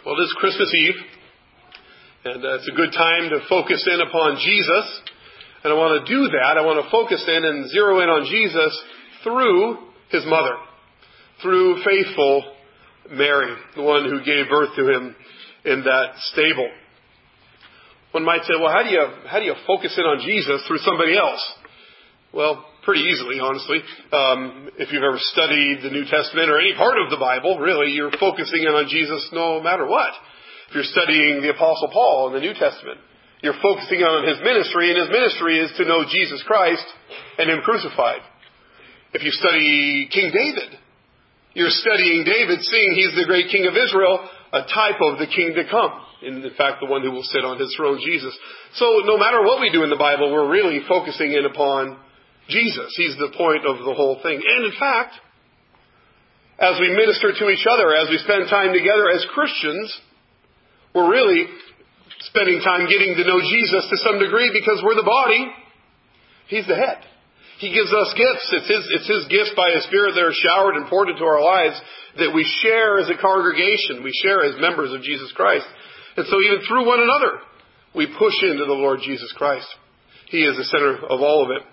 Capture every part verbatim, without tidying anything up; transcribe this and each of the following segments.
Well, it is Christmas Eve, and uh, it's a good time to focus in upon Jesus. And I want to do that. I want to focus in and zero in on Jesus through His mother, through faithful Mary, the one who gave birth to Him in that stable. One might say, well, how do you how do you focus in on Jesus through somebody else? Well, pretty easily, honestly. Um, if you've ever studied the New Testament or any part of the Bible, really, you're focusing in on Jesus no matter what. If you're studying the Apostle Paul in the New Testament, you're focusing on his ministry, and his ministry is to know Jesus Christ and Him crucified. If you study King David, you're studying David, seeing he's the great King of Israel, a type of the King to come. In fact, the one who will sit on His throne, Jesus. So no matter what we do in the Bible, we're really focusing in upon Jesus. He's the point of the whole thing. And in fact, as we minister to each other, as we spend time together as Christians, we're really spending time getting to know Jesus to some degree because we're the body. He's the head. He gives us gifts. It's His, it's His gifts by His Spirit that are showered and poured into our lives that we share as a congregation. We share as members of Jesus Christ. And so even through one another, we push into the Lord Jesus Christ. He is the center of all of it.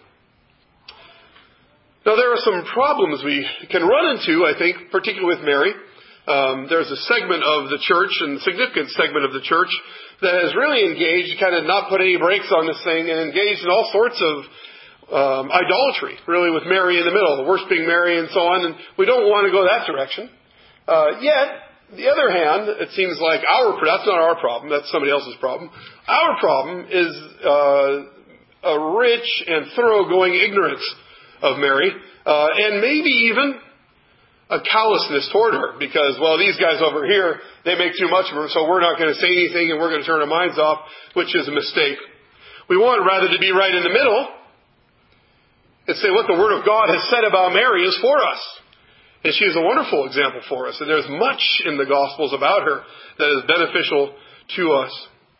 Now, there are some problems we can run into, I think, particularly with Mary. Um, there's a segment of the church, and a significant segment of the church, that has really engaged, kind of not put any brakes on this thing, and engaged in all sorts of um, idolatry, really, with Mary in the middle, worshiping Mary and so on, and we don't want to go that direction. Uh, yet, on the other hand, it seems like our, that's not our problem, that's somebody else's problem. Our problem is uh, a rich and thoroughgoing ignorance of Mary, uh, and maybe even a callousness toward her, because, well, these guys over here, they make too much of her, so we're not going to say anything and we're going to turn our minds off, which is a mistake. We want rather to be right in the middle and say what the Word of God has said about Mary is for us. And she is a wonderful example for us, and there's much in the Gospels about her that is beneficial to us.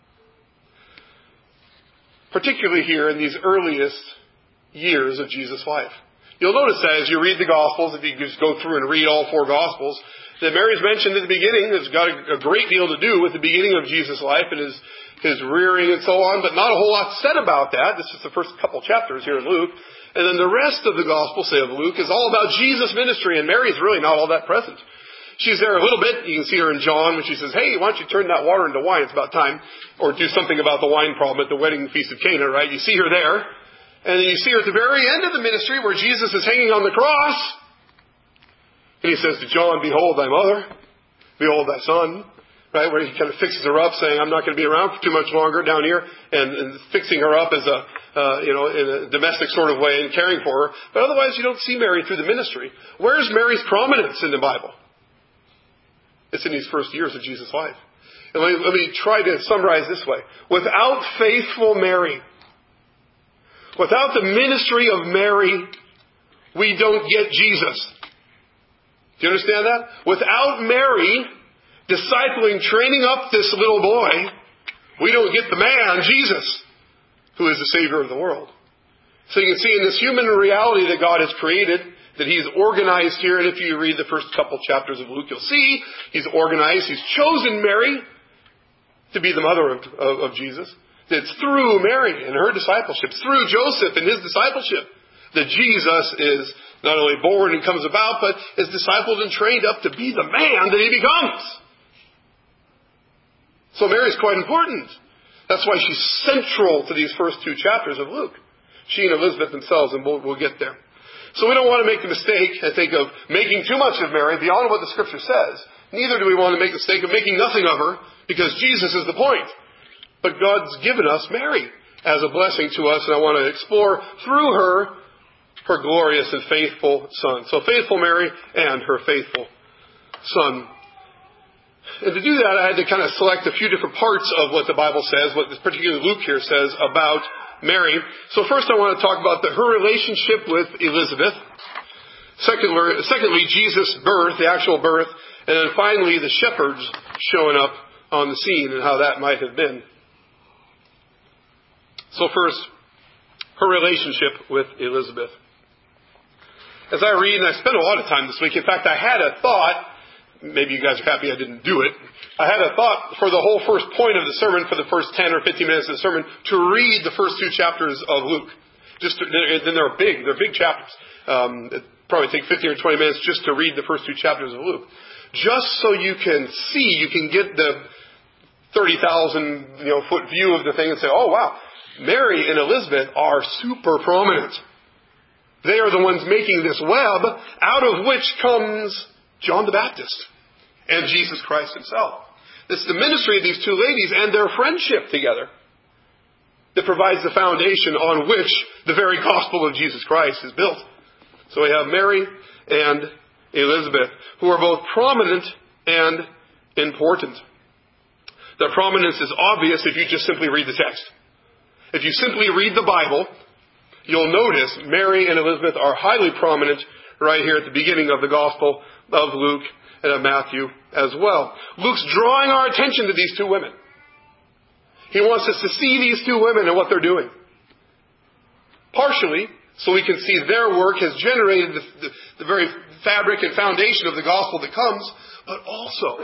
Particularly here in these earliest years of Jesus' life. You'll notice that as you read the Gospels, if you just go through and read all four Gospels, that Mary's mentioned at the beginning. It's got a, a great deal to do with the beginning of Jesus' life and his, his rearing and so on, but not a whole lot said about that. This is the first couple chapters here in Luke. And then the rest of the Gospel, say of Luke, is all about Jesus' ministry, and Mary's really not all that present. She's there a little bit. You can see her in John when she says, hey, why don't you turn that water into wine? It's about time. Or do something about the wine problem at the wedding feast of Cana, right? You see her there. And then you see her at the very end of the ministry where Jesus is hanging on the cross. And He says to John, behold thy mother. Behold thy son. Right? Where He kind of fixes her up saying, I'm not going to be around for too much longer down here. And, and fixing her up as a, uh, you know, in a domestic sort of way and caring for her. But otherwise you don't see Mary through the ministry. Where's Mary's prominence in the Bible? It's in these first years of Jesus' life. And let me, let me try to summarize this way. Without faithful Mary, without the ministry of Mary, we don't get Jesus. Do you understand that? Without Mary discipling, training up this little boy, we don't get the man, Jesus, who is the Savior of the world. So you can see in this human reality that God has created, that He's organized here, and if you read the first couple chapters of Luke, you'll see He's organized, He's chosen Mary to be the mother of, of, of Jesus. It's through Mary and her discipleship, through Joseph and his discipleship, that Jesus is not only born and comes about, but is discipled and trained up to be the man that He becomes. So Mary's quite important. That's why she's central to these first two chapters of Luke. She and Elizabeth themselves, and we'll, we'll get there. So we don't want to make the mistake, I think, of making too much of Mary beyond what the Scripture says. Neither do we want to make the mistake of making nothing of her, because Jesus is the point. But God's given us Mary as a blessing to us, and I want to explore through her, her glorious and faithful Son. So faithful Mary and her faithful Son. And to do that, I had to kind of select a few different parts of what the Bible says, what particularly Luke here says about Mary. So first I want to talk about the, her relationship with Elizabeth. Secondly, secondly, Jesus' birth, the actual birth. And then finally, the shepherds showing up on the scene and how that might have been. So first, her relationship with Elizabeth. As I read, and I spent a lot of time this week, in fact, I had a thought, maybe you guys are happy I didn't do it, I had a thought for the whole first point of the sermon, for the first ten or fifteen minutes of the sermon, to read the first two chapters of Luke. Just to, then they're big, they're big chapters. Um, it probably take fifteen or twenty minutes just to read the first two chapters of Luke. Just so you can see, you can get the thirty thousand you know, foot view of the thing and say, oh wow, Mary and Elizabeth are super prominent. They are the ones making this web, out of which comes John the Baptist and Jesus Christ himself. It's the ministry of these two ladies and their friendship together that provides the foundation on which the very gospel of Jesus Christ is built. So we have Mary and Elizabeth, who are both prominent and important. Their prominence is obvious if you just simply read the text. If you simply read the Bible, you'll notice Mary and Elizabeth are highly prominent right here at the beginning of the Gospel of Luke and of Matthew as well. Luke's drawing our attention to these two women. He wants us to see these two women and what they're doing. Partially, so we can see their work has generated the, the, the very fabric and foundation of the gospel that comes, but also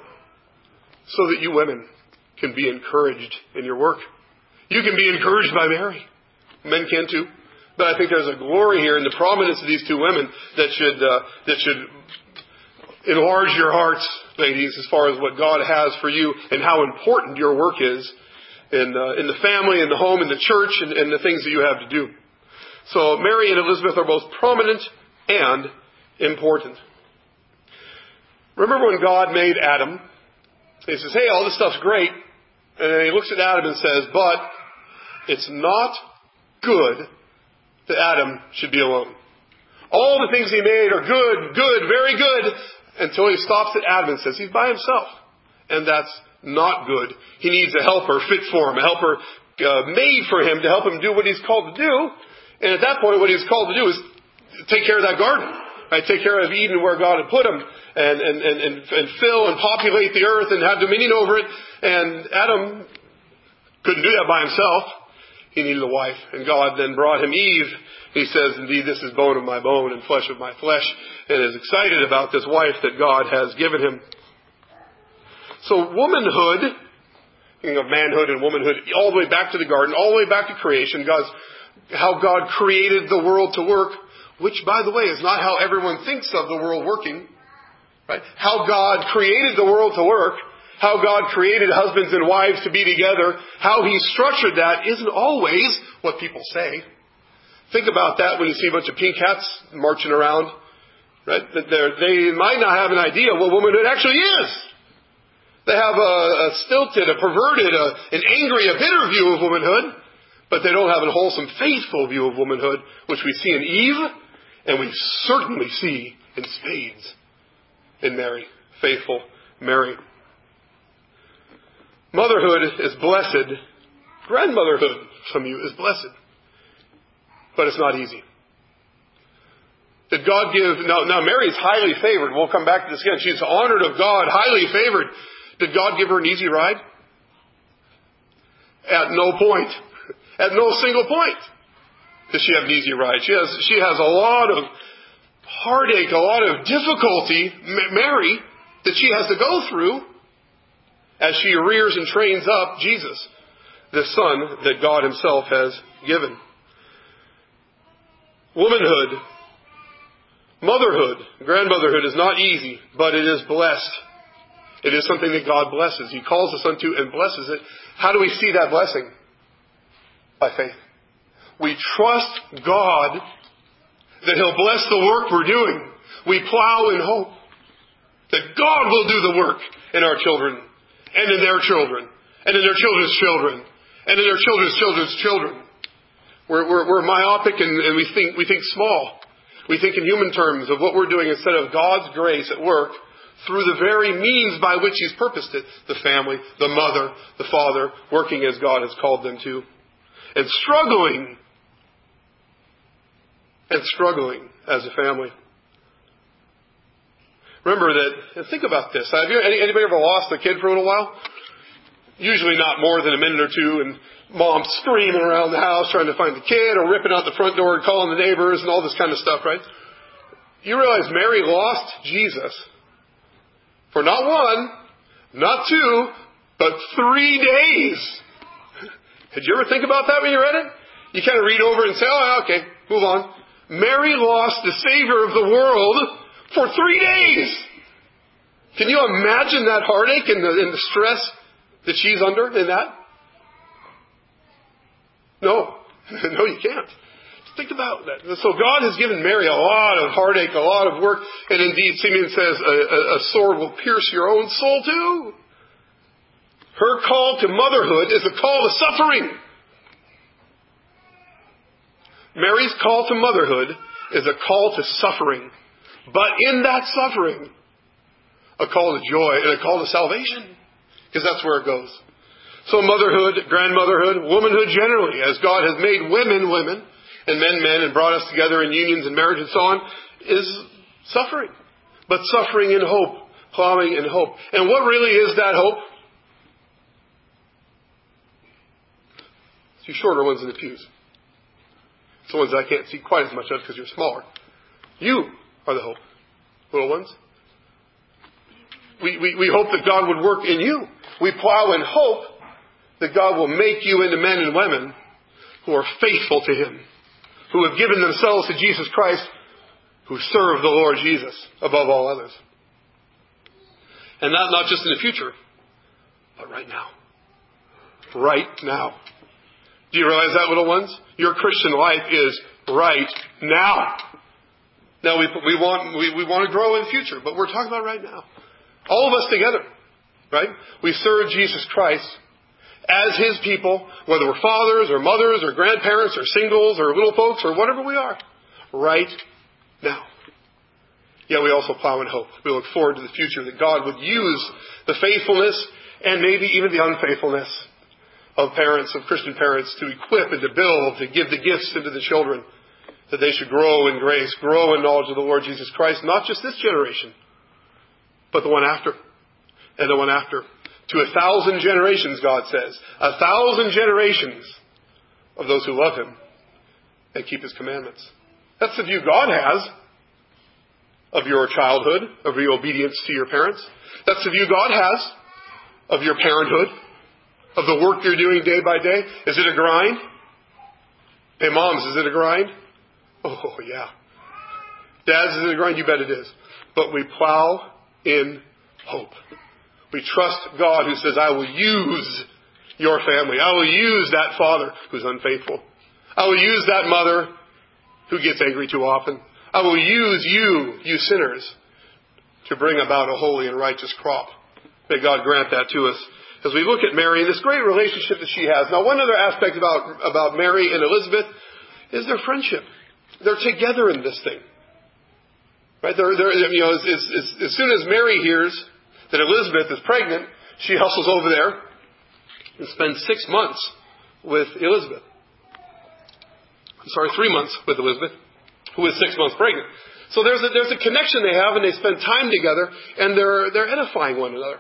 so that you women can be encouraged in your work. You can be encouraged by Mary. Men can too. But I think there's a glory here in the prominence of these two women that should uh, that should enlarge your hearts, ladies, as far as what God has for you and how important your work is in uh, in the family, in the home, in the church, and, and the things that you have to do. So Mary and Elizabeth are both prominent and important. Remember when God made Adam? He says, hey, all this stuff's great. And then he looks at Adam and says, but it's not good that Adam should be alone. All the things he made are good, good, very good, until he stops at Adam and says he's by himself. And that's not good. He needs a helper fit for him, a helper uh, made for him to help him do what he's called to do. And at that point, what he's called to do is take care of that garden. Right? Take care of Eden where God had put him, and, and, and, and, and fill and populate the earth and have dominion over it. And Adam couldn't do that by himself. He needed a wife. And God then brought him Eve. He says, indeed, this is bone of my bone and flesh of my flesh. And is excited about this wife that God has given him. So womanhood, thinking of manhood and womanhood, all the way back to the garden, all the way back to creation, God's, how God created the world to work, which, by the way, is not how everyone thinks of the world working. Right? How God created the world to work, how God created husbands and wives to be together, how He structured that isn't always what people say. Think about that when you see a bunch of pink hats marching around. Right? That they might not have an idea what womanhood actually is. They have a, a stilted, a perverted, a, an angry, a bitter view of womanhood, but they don't have a wholesome, faithful view of womanhood, which we see in Eve, and we certainly see in spades in Mary, faithful Mary. Motherhood is blessed. Grandmotherhood, some of you, is blessed. But it's not easy. Did God give... Now, now Mary is highly favored. We'll come back to this again. She's honored of God, highly favored. Did God give her an easy ride? At no point. At no single point does she have an easy ride. She has, she has a lot of heartache, a lot of difficulty, Mary, that she has to go through as she rears and trains up Jesus, the Son that God Himself has given. Womanhood, motherhood, grandmotherhood is not easy, but it is blessed. It is something that God blesses. He calls us unto and blesses it. How do we see that blessing? By faith. We trust God that He'll bless the work we're doing. We plow in hope that God will do the work in our children, and in their children, and in their children's children, and in their children's children's children. We're, we're, we're myopic and, and we think we think small. We think in human terms of what we're doing instead of God's grace at work through the very means by which He's purposed it. The family, the mother, the father, working as God has called them to. And struggling. And struggling as a family. Remember that, and think about this. Have you, anybody ever lost a kid for a little while? Usually not more than a minute or two, and mom's screaming around the house trying to find the kid, or ripping out the front door and calling the neighbors and all this kind of stuff, right? You realize Mary lost Jesus for not one, Not two, but three days. Did you ever think about that when you read it? You kind of read over and say, oh, okay, move on. Mary lost the Savior of the world for three days. Can you imagine that heartache and the, and the stress that she's under in that? No. No, you can't. Think about that. So God has given Mary a lot of heartache, a lot of work. And indeed, Simeon says, a, a, a sword will pierce your own soul too. Her call to motherhood is a call to suffering. Mary's call to motherhood is a call to suffering. But in that suffering, a call to joy and a call to salvation. Because that's where it goes. So motherhood, grandmotherhood, womanhood generally, as God has made women women and men men and brought us together in unions and marriage and so on, is suffering. But suffering in hope, plowing in hope. And what really is that hope? It's you shorter ones in the pews. It's the ones that I can't see quite as much of because you're smaller. You are the hope, little ones. We, we, we hope that God would work in you. We plow in hope that God will make you into men and women who are faithful to Him, who have given themselves to Jesus Christ, who serve the Lord Jesus above all others. And not, not just in the future, but right now. Right now. Do you realize that, little ones? Your Christian life is right now. Now, we, we, want, we, we want to grow in the future, but we're talking about right now. All of us together, right? We serve Jesus Christ as His people, whether we're fathers or mothers or grandparents or singles or little folks or whatever we are, right now. Yet we also plow in hope. We look forward to the future that God would use the faithfulness and maybe even the unfaithfulness of parents, of Christian parents, to equip and to build, to give the gifts into the children, that they should grow in grace, grow in knowledge of the Lord Jesus Christ, not just this generation, but the one after, and the one after. To a thousand generations, God says. A thousand generations of those who love Him and keep His commandments. That's the view God has of your childhood, of your obedience to your parents. That's the view God has of your parenthood, of the work you're doing day by day. Is it a grind? Hey, moms, is it a grind? Oh, yeah. Dads, is it a grind? You bet it is. But we plow in hope. We trust God who says, I will use your family. I will use that father who's unfaithful. I will use that mother who gets angry too often. I will use you, you sinners, to bring about a holy and righteous crop. May God grant that to us. As we look at Mary and this great relationship that she has. Now, one other aspect about, about Mary and Elizabeth is their friendship. They're together in this thing. Right? They're, they're, you know, as, as, as soon as Mary hears that Elizabeth is pregnant, she hustles over there and spends six months with Elizabeth. I'm sorry, three months with Elizabeth, who is six months pregnant. So there's a, there's a connection they have, and they spend time together, and they're they're edifying one another.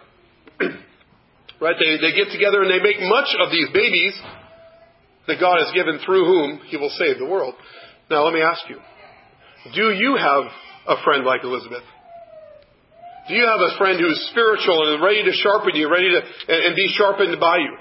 Right? They they get together and they make much of these babies that God has given through whom He will save the world. Now let me ask you, do you have a friend like Elizabeth? Do you have a friend who's spiritual and ready to sharpen you, ready to and, and be sharpened by you?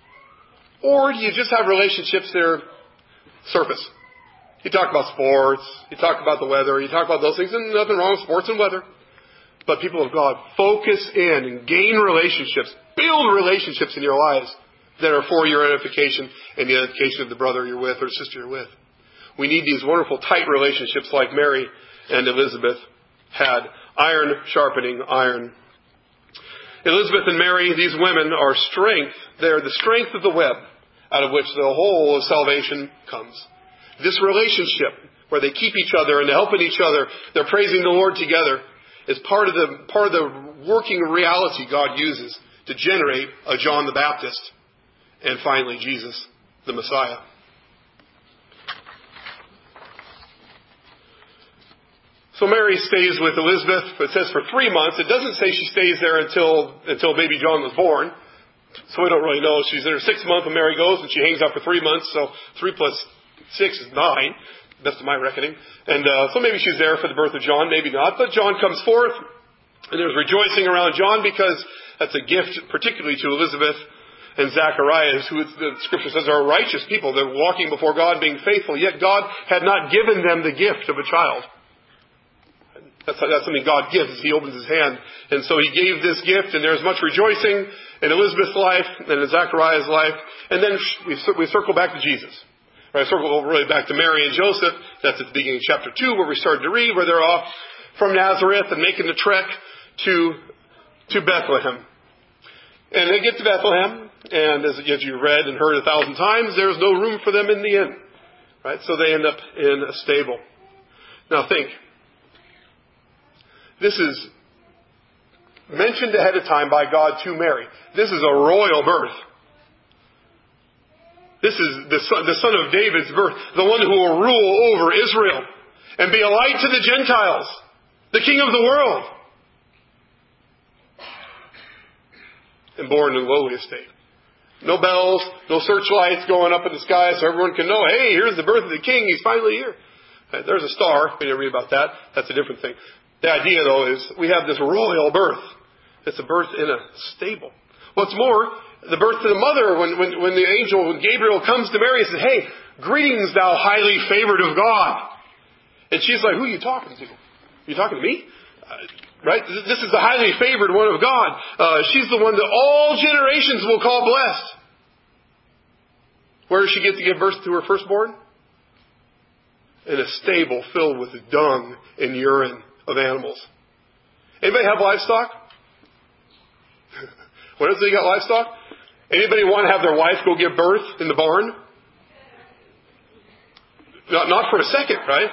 Or do you just have relationships that are surface? You talk about sports, you talk about the weather, you talk about those things, and nothing wrong with sports and weather. But people of God, focus in and gain relationships, build relationships in your lives that are for your edification and the edification of the brother you're with or sister you're with. We need these wonderful tight relationships like Mary and Elizabeth had. Iron sharpening iron. Elizabeth and Mary, these women, are strength. They're the strength of the web out of which the whole of salvation comes. This relationship where they keep each other and they're helping each other, they're praising the Lord together, is part of the part of the working reality God uses to generate a John the Baptist and finally Jesus, the Messiah. So Mary stays with Elizabeth, it says for three months. It doesn't say she stays there until until baby John was born. So we don't really know. She's there six months when Mary goes, and she hangs out for three months. So three plus six is nine, best of my reckoning. And uh, so maybe she's there for the birth of John, maybe not. But John comes forth, and there's rejoicing around John because That's a gift particularly to Elizabeth and Zacharias, who the Scripture says are righteous people. They're walking before God, being faithful. Yet God had not given them the gift of a child. That's, that's something God gives. He opens His hand. And so He gave this gift, and there's much rejoicing in Elizabeth's life and in Zacharias' life. And then we, we circle back to Jesus. Right, circle really back to Mary and Joseph. That's at the beginning of chapter two, where we started to read, where they're off from Nazareth and making the trek to, to Bethlehem. And they get to Bethlehem, and as, as you read and heard a thousand times, there's no room for them in the inn. Right? So they end up in a stable. Now think. This is mentioned ahead of time by God to Mary. This is a royal birth. This is the son, the son of David's birth, the one who will rule over Israel and be a light to the Gentiles, the King of the world. And born in lowly estate. No bells, no searchlights going up in the sky so everyone can know, hey, here's the birth of the King. He's finally here. Right, there's a star. We didn't read about that. That's a different thing. The idea, though, is we have this royal birth. It's a birth in a stable. What's more, the birth to the mother, when, when, when the angel, when Gabriel comes to Mary and says, hey, greetings, thou highly favored of God. And she's like, who are you talking to? Are you talking to me? Uh, right? This is the highly favored one of God. Uh, she's the one that all generations will call blessed. Where does she get to give birth to her firstborn? In a stable filled with dung and urine of animals. Anybody have livestock? What else? They got livestock? Anybody want to have their wife go give birth in the barn? Not, not for a second, right?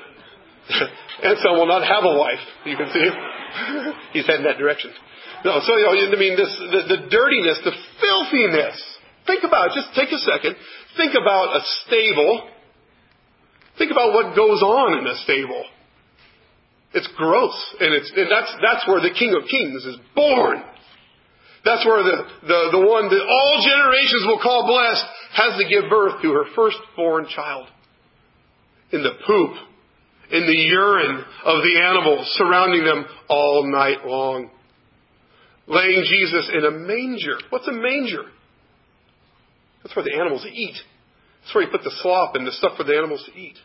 And so will not have a wife. You can see him. He's heading that direction. No, so you know, I mean, this the, the dirtiness, the filthiness. Think about it. Just take a second. Think about a stable. Think about what goes on in a stable. It's gross, and it's and that's that's where the King of Kings is born. That's where the, the, the one that all generations will call blessed has to give birth to her firstborn child. In the poop, in the urine of the animals surrounding them all night long. Laying Jesus in a manger. What's a manger? That's where the animals eat. That's where you put the slop and the stuff for the animals to eat.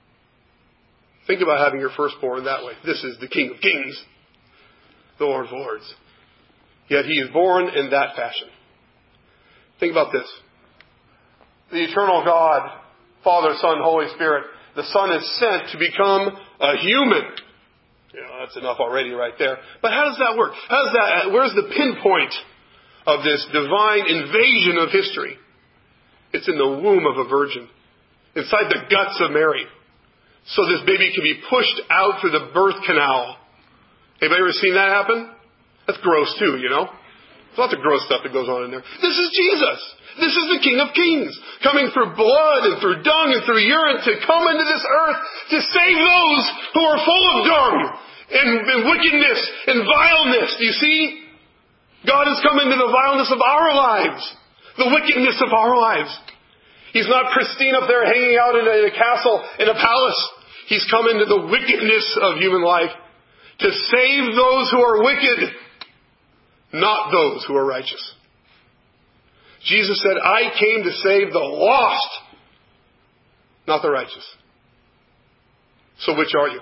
Think about having your firstborn that way. This is the King of Kings, the Lord of Lords. Yet He is born in that fashion. Think about this. The eternal God, Father, Son, Holy Spirit, the Son is sent to become a human. You know, that's enough already right there. But how does that work? How does that, where's the pinpoint of this divine invasion of history? It's in the womb of a virgin, inside the guts of Mary. So this baby can be pushed out through the birth canal. Anybody ever seen that happen? That's gross too, you know. There's lots of gross stuff that goes on in there. This is Jesus. This is the King of Kings, coming through blood and through dung and through urine to come into this earth to save those who are full of dung and, and wickedness and vileness. Do you see? God has come into the vileness of our lives, the wickedness of our lives. He's not pristine up there hanging out in a, in a castle, in a palace. He's come into the wickedness of human life to save those who are wicked, not those who are righteous. Jesus said, I came to save the lost, not the righteous. So which are you?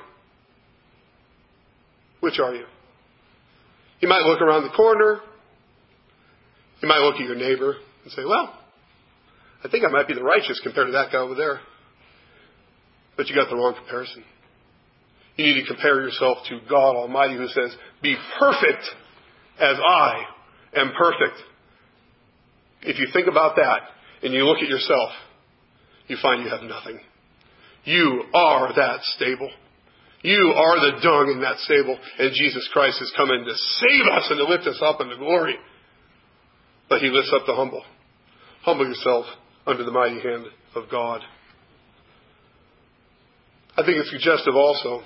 Which are you? You might look around the corner. You might look at your neighbor and say, well, I think I might be the righteous compared to that guy over there. But you got the wrong comparison. You need to compare yourself to God Almighty, who says, be perfect as I am perfect. If you think about that and you look at yourself, you find you have nothing. You are that stable. You are the dung in that stable. And Jesus Christ has come in to save us and to lift us up into glory. But He lifts up the humble. Humble yourself under the mighty hand of God. I think it's suggestive also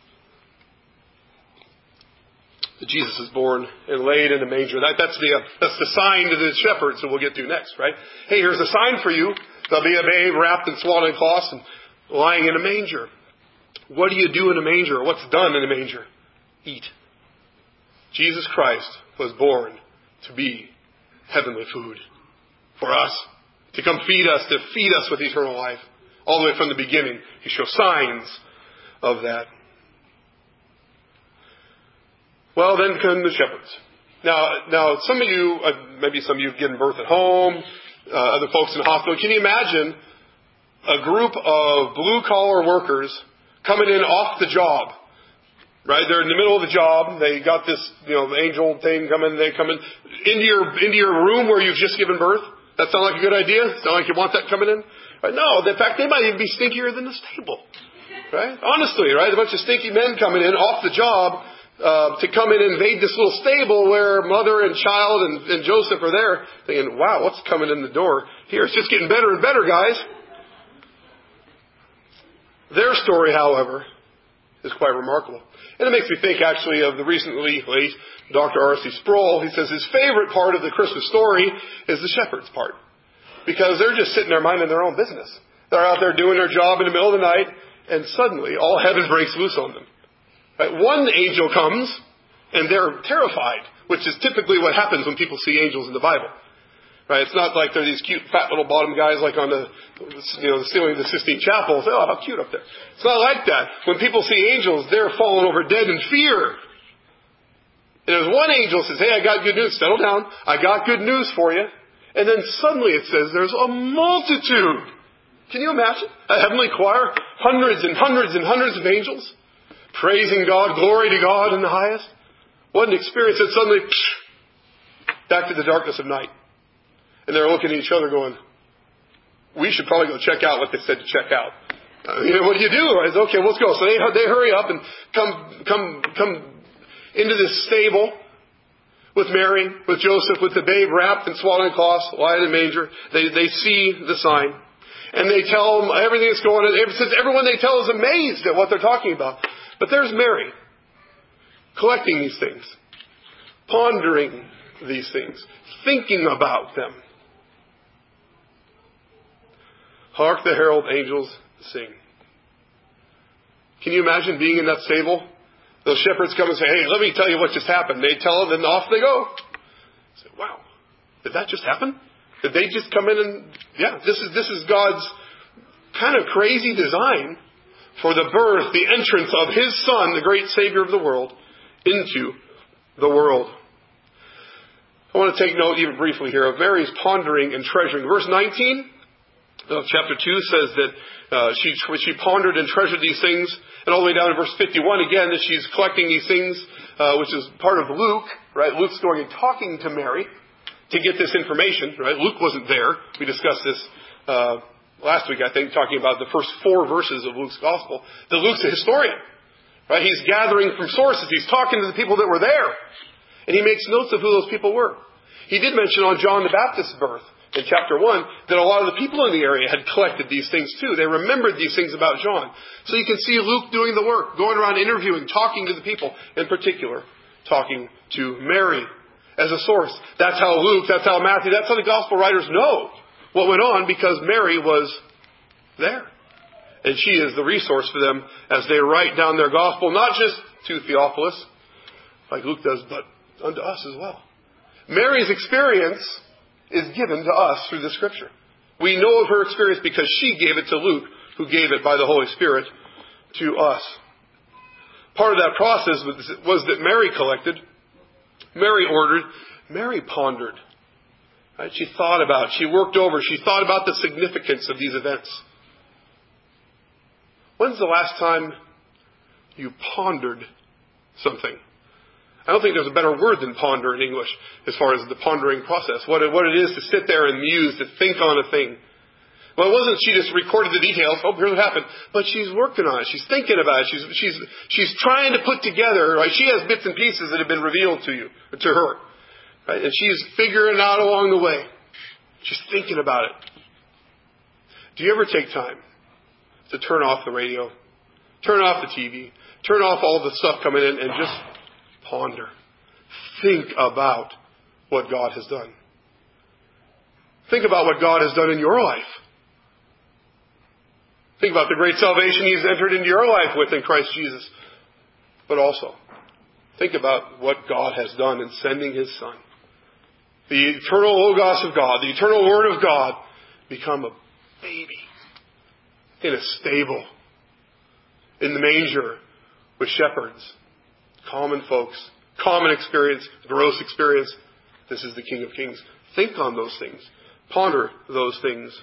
that Jesus is born and laid in a manger. That, that's, the, uh, that's the sign to the shepherds that we'll get to next, right? Hey, here's a sign for you. There'll be a babe wrapped in swaddling cloths and lying in a manger. What do you do in a manger? Or what's done in a manger? Eat. Jesus Christ was born to be heavenly food for us, to come feed us, to feed us with eternal life. All the way from the beginning, He shows signs of that. Well, then come the shepherds. Now, now, some of you, uh, maybe some of you have given birth at home, uh, other folks in the hospital. Can you imagine a group of blue-collar workers coming in off the job? Right? They're in the middle of the job. They got this, you know, angel thing coming. They come in into your into your room where you've just given birth. That sound like a good idea? Sound like you want that coming in? Right? No. In fact, they might even be stinkier than the stable. Right? Honestly, right? A bunch of stinky men coming in off the job uh, to come in and invade this little stable where mother and child and, and Joseph are there, thinking, "Wow, what's coming in the door here? It's just getting better and better, guys." Their story, however, is quite remarkable. And it makes me think, actually, of the recently late Doctor R C Sproul. He says his favorite part of the Christmas story is the shepherds part. Because they're just sitting there minding their own business. They're out there doing their job in the middle of the night, and suddenly all heaven breaks loose on them. Right? One angel comes, and they're terrified, which is typically what happens when people see angels in the Bible. Right? It's not like they're these cute, fat little bottom guys like on the, you know, the ceiling of the Sistine Chapel. Say, "Oh, how cute up there." It's not like that. When people see angels, they're falling over dead in fear. And there's one angel says, "Hey, I got good news. Settle down. I got good news for you." And then suddenly it says there's a multitude. Can you imagine? A heavenly choir, hundreds and hundreds and hundreds of angels, praising God, glory to God in the highest. What an experience. And suddenly, psh, back to the darkness of night. And they're looking at each other going, "We should probably go check out what they said to check out." Uh, you know, what do you do? Right? Okay, let's go. So they they hurry up and come come come into this stable with Mary, with Joseph, with the babe wrapped in swaddling cloths, lying in a manger. They they see the sign, and they tell them everything that's going on. Since everyone they tell is amazed at what they're talking about, but there's Mary collecting these things, pondering these things, thinking about them. Hark the herald angels sing. Can you imagine being in that stable? Those shepherds come and say, "Hey, let me tell you what just happened." They tell them, and off they go. Say, "Wow, did that just happen? Did they just come in and, yeah, this is this is God's kind of crazy design for the birth, the entrance of His Son, the great Savior of the world, into the world." I want to take note even briefly here of Mary's pondering and treasuring. Verse nineteen of chapter two says that uh, she, she pondered and treasured these things. And all the way down to verse fifty-one again, that she's collecting these things, uh, which is part of Luke, right? Luke's going and talking to Mary to get this information, right? Luke wasn't there. We discussed this uh, last week, I think, talking about the first four verses of Luke's gospel. That Luke's a historian, right? He's gathering from sources. He's talking to the people that were there. And he makes notes of who those people were. He did mention on John the Baptist's birth in chapter one that a lot of the people in the area had collected these things too. They remembered these things about John. So you can see Luke doing the work, going around interviewing, talking to the people, in particular, talking to Mary as a source. That's how Luke, that's how Matthew, that's how the gospel writers know what went on, because Mary was there. And she is the resource for them as they write down their gospel, not just to Theophilus, like Luke does, but unto us as well. Mary's experience is given to us through the Scripture. We know of her experience because she gave it to Luke, who gave it by the Holy Spirit to us. Part of that process was that Mary collected, Mary ordered, Mary pondered. Right? She thought about, she worked over, she thought about the significance of these events. When's the last time you pondered something? I don't think there's a better word than ponder in English as far as the pondering process. What it, what it is to sit there and muse, to think on a thing. Well, it wasn't she just recorded the details, oh, here's what happened. But she's working on it. She's thinking about it. She's, she's, she's trying to put together, right? She has bits and pieces that have been revealed to you, to her. Right? And she's figuring it out along the way. She's thinking about it. Do you ever take time to turn off the radio, turn off the T V, turn off all the stuff coming in, and just ponder. Think about what God has done. Think about what God has done in your life. Think about the great salvation He's entered into your life with in Christ Jesus. But also, think about what God has done in sending His Son the eternal Logos of God, the eternal Word of God, become a baby in a stable, in the manger, with shepherds, common folks, common experience, gross experience. This is the King of Kings. Think on those things. Ponder those things.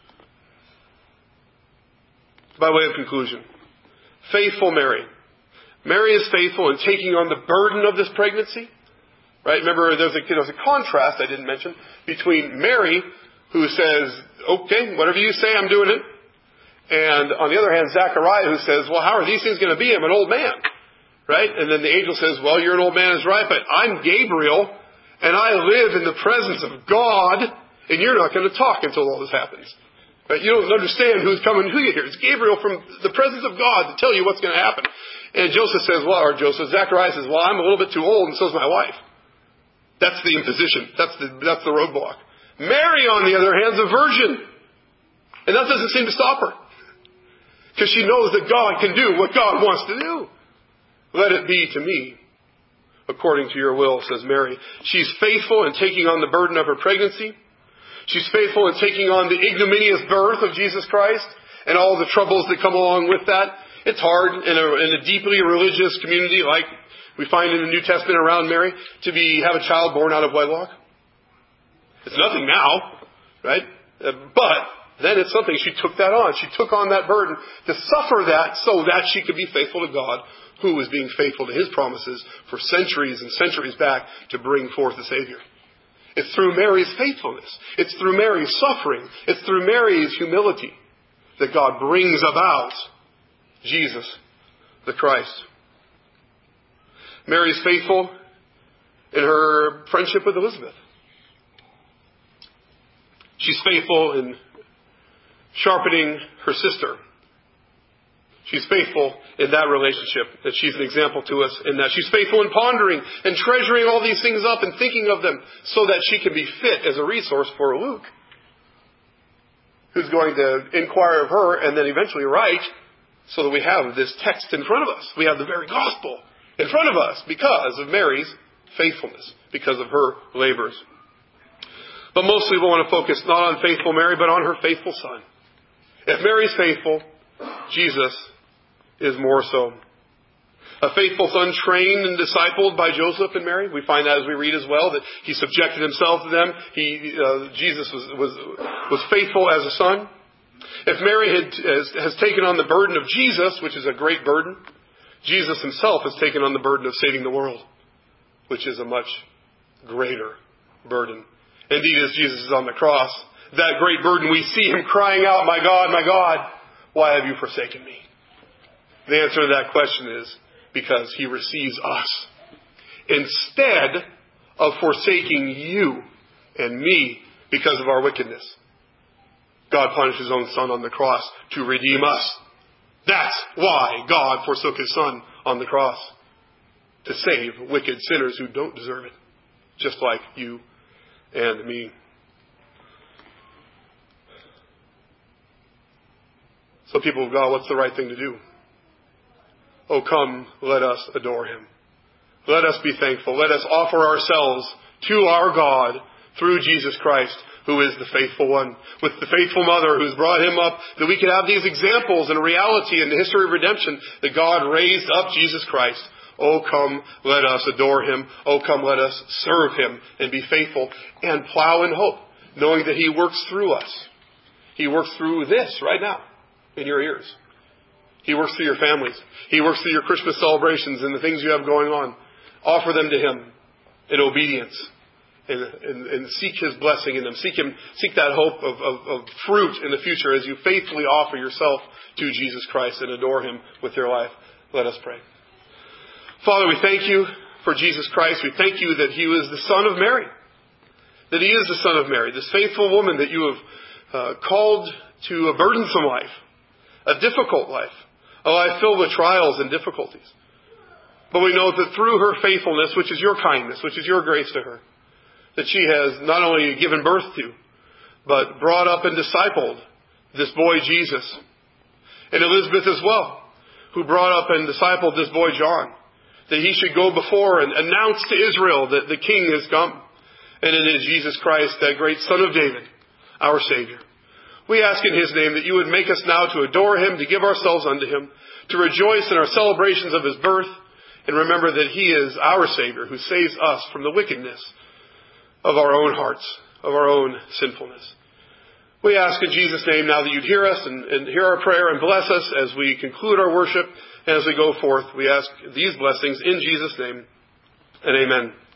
By way of conclusion, faithful Mary. Mary is faithful in taking on the burden of this pregnancy. Right? Remember, there's a, there's a contrast I didn't mention between Mary, who says, okay, whatever you say, I'm doing it. And on the other hand, Zechariah, who says, well, how are these things going to be? I'm an old man. Right? And then the angel says, well, you're an old man, is right, but I'm Gabriel, and I live in the presence of God, and you're not going to talk until all this happens. Right? You don't understand who's coming who you here. It's Gabriel from the presence of God to tell you what's going to happen. And Joseph says, well, or Joseph, Zechariah says, well, I'm a little bit too old, and so's my wife. That's the imposition. That's the, that's the roadblock. Mary, on the other hand, is a virgin. And that doesn't seem to stop her. Because she knows that God can do what God wants to do. Let it be to me, according to your will, says Mary. She's faithful in taking on the burden of her pregnancy. She's faithful in taking on the ignominious birth of Jesus Christ and all the troubles that come along with that. It's hard in a, in a deeply religious community like we find in the New Testament around Mary to be have a child born out of wedlock. It's nothing now, right? Uh, but then it's something. She took that on. She took on that burden to suffer that so that she could be faithful to God, who was being faithful to His promises for centuries and centuries back to bring forth the Savior. It's through Mary's faithfulness. It's through Mary's suffering. It's through Mary's humility that God brings about Jesus, the Christ. Mary's faithful in her friendship with Elizabeth. She's faithful in sharpening her sister. She's faithful in that relationship, that she's an example to us in that. She's faithful in pondering and treasuring all these things up and thinking of them so that she can be fit as a resource for Luke, who's going to inquire of her and then eventually write so that we have this text in front of us. We have the very gospel in front of us because of Mary's faithfulness, because of her labors. But mostly we want to focus not on faithful Mary, but on her faithful son. If Mary's faithful, Jesus is more so. A faithful son trained and discipled by Joseph and Mary. We find that as we read as well, that he subjected himself to them. He, uh, Jesus was, was, was faithful as a son. If Mary had, has, has taken on the burden of Jesus, which is a great burden, Jesus himself has taken on the burden of saving the world, which is a much greater burden. Indeed, as Jesus is on the cross, that great burden, we see him crying out, my God, my God, why have you forsaken me? The answer to that question is because he receives us. Instead of forsaking you and me because of our wickedness, God punished his own son on the cross to redeem us. That's why God forsook his son on the cross. To save wicked sinners who don't deserve it. Just like you and me. So people of God, what's the right thing to do? Oh, come, let us adore him. Let us be thankful. Let us offer ourselves to our God through Jesus Christ, who is the faithful one, with the faithful mother who's brought him up, that we could have these examples and a reality in the history of redemption that God raised up Jesus Christ. Oh, come, let us adore him. Oh, come, let us serve him and be faithful and plow in hope, knowing that he works through us. He works through this right now in your ears. He works through your families. He works through your Christmas celebrations and the things you have going on. Offer them to him in obedience and, and, and seek his blessing in them. Seek him, seek that hope of, of, of fruit in the future as you faithfully offer yourself to Jesus Christ and adore him with your life. Let us pray. Father, we thank you for Jesus Christ. We thank you that he was the son of Mary. That he is the son of Mary, this faithful woman that you have uh, called to a burdensome life, a difficult life, a life filled with trials and difficulties. But we know that through her faithfulness, which is your kindness, which is your grace to her, that she has not only given birth to, but brought up and discipled this boy Jesus. And Elizabeth as well, who brought up and discipled this boy John, that he should go before and announce to Israel that the king has come. and in Jesus Christ, that great Son of David, our Savior. We ask in His name that you would make us now to adore Him, to give ourselves unto Him, to rejoice in our celebrations of His birth, and remember that He is our Savior who saves us from the wickedness of our own hearts, of our own sinfulness. We ask in Jesus' name now that you'd hear us and, and hear our prayer and bless us as we conclude our worship and as we go forth. We ask these blessings in Jesus' name, and amen.